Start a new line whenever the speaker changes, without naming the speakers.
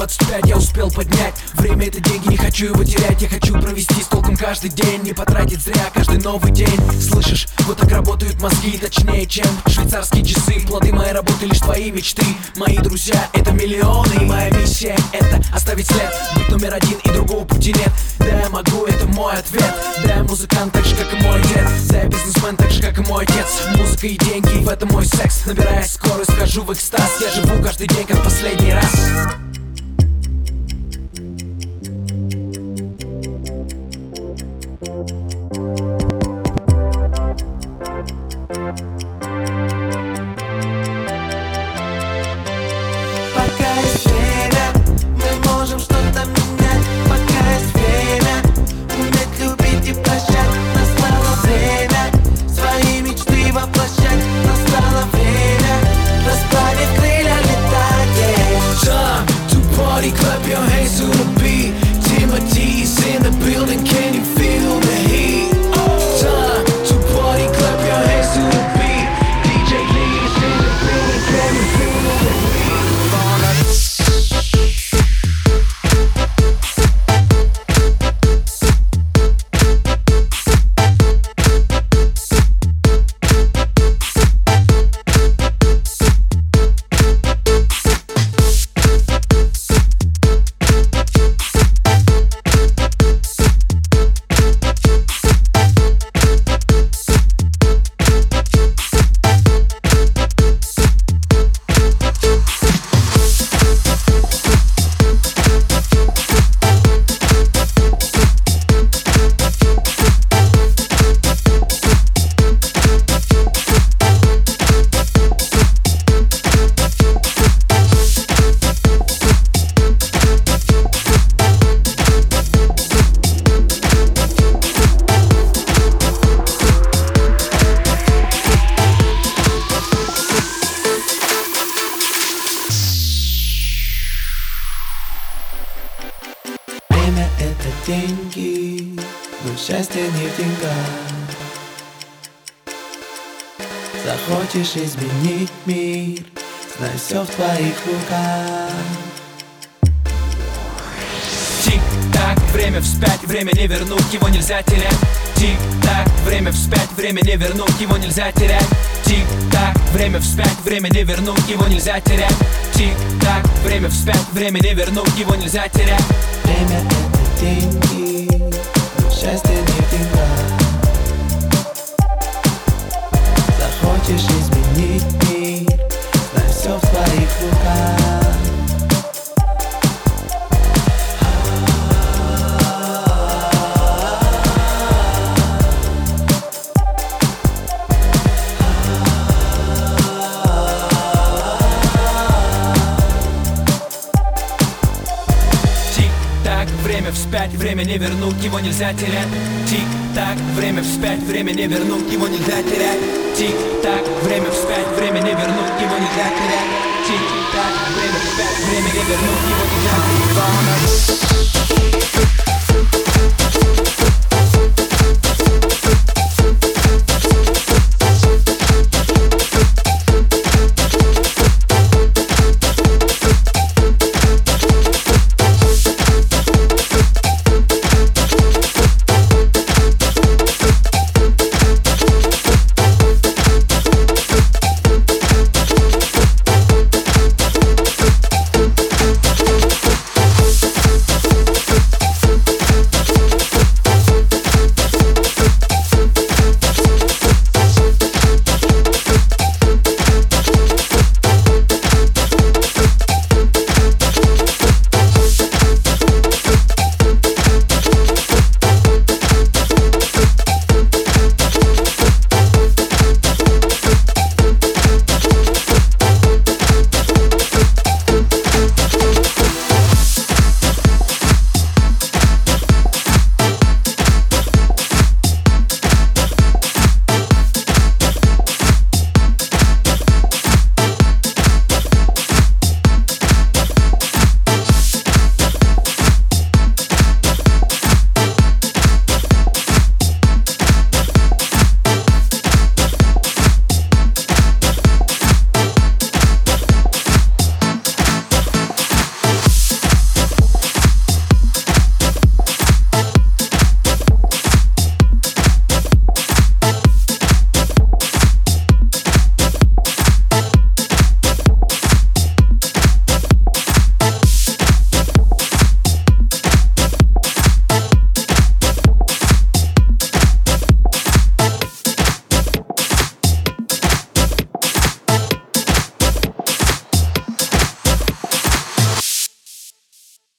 25 я успел поднять. Время — это деньги, не хочу его терять. Я хочу провести с толком каждый день, не потратить зря каждый новый день. Слышишь, вот так работают мозги, точнее, чем швейцарские часы. Плоды моей работы — лишь твои мечты. Мои друзья — это миллионы, и моя миссия — это оставить след, быть номер один, и другого пути нет. Да, я могу, это мой ответ. Да, я музыкант, так же, как и мой дед. Да, я бизнесмен, так же, как и мой отец. Музыка и деньги — в этом мой секс. Набирая скорость, вхожу в экстаз. Я живу каждый день, как последний раз.
Пока есть время, мы можем что-то менять. Пока есть время, уметь любить и прощать. Настало время свои мечты воплощать. Настало время расправить крылья, летать, yeah.
Time to party, clap your hands to the beat. Timothy is in the building, can you feel the heat? Time to party, clap your hands to the beat. DJ Lee is in the building, can you feel the heat?
Время — это деньги, но счастье не в деньгах. Захочешь изменить мир, знай, все в твоих руках.
Тик-так, время вспять, время не вернуть, его нельзя терять. Тик-так, время вспять, время не вернуть, его нельзя терять. Тик-так, время вспять, время не вернуть, его нельзя терять. Тик-так, время вспять, время не вернуть, его нельзя терять.
Время — это деньги, но счастье не в деньгах. Захочешь изменить мир, знай, все в твоих руках.
Время вспять, время не вернуть, его нельзя терять. Тик-так, время вспять, время не вернуть, его нельзя терять. Тик-так, время вспять, время не вернуть, его нельзя терять. Тик-так, время вспять, время не вернуть, его нельзя терять.